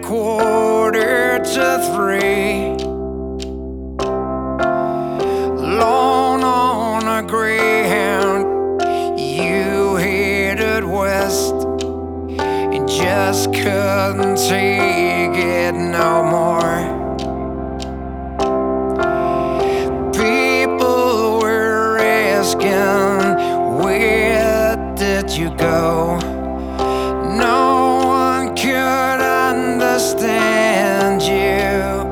2:45, alone on a Greyhound. You headed west and just couldn't take it no more. People were asking, where did you go? No one could understand you.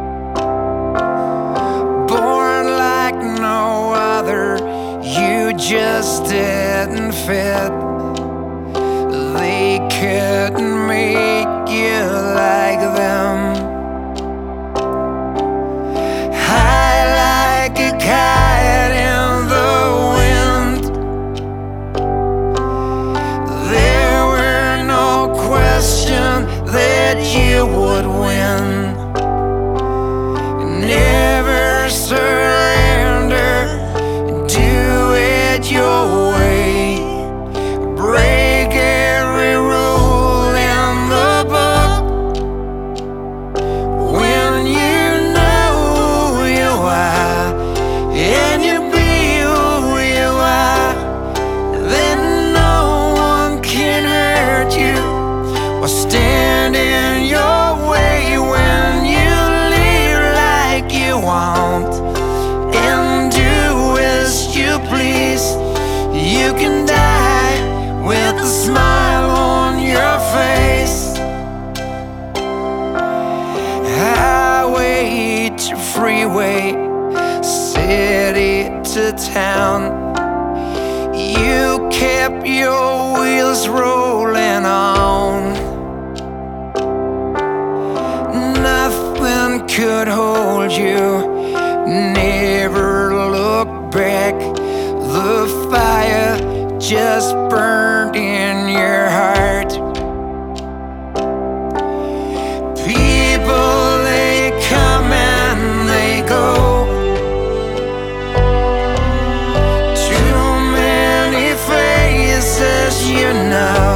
Born like no other, you just didn't fit. They couldn't make you like them. High like a kite in the wind, there were no question that you would win. Never surrender, do it your way. Break every rule in the book. When you know who you are and you be who you are, then no one can hurt you or stand in your way. When you live like you want and do as you please, you can die with a smile on your face. Highway to freeway, city to town, you kept your wheels rolling on. Nothing could hold you, never look back. The fire just burned in your heart. People, they come and they go. Too many faces, you know.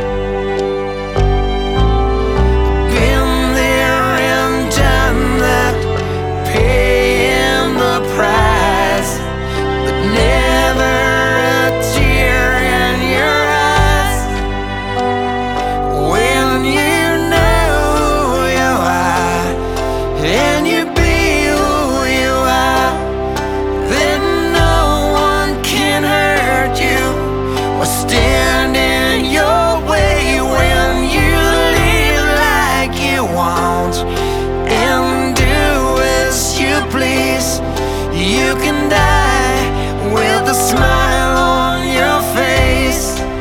Been there and done that, paying the price, but never a tear in your eyes. When you know who you are and you be who you are, then no one can hurt you or stand in your way. When you live like you want and do as you please, you can die with a smile on your face.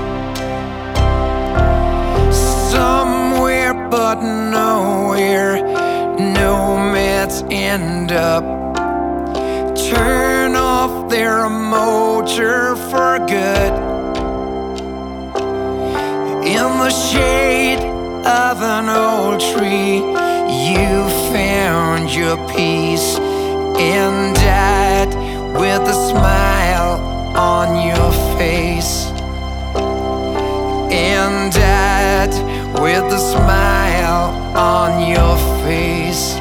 Somewhere but nowhere, nomads end up. Turn off their motor for good. In the shade of an old tree, you found your peace and died with a smile on your face. And died with a smile on your face.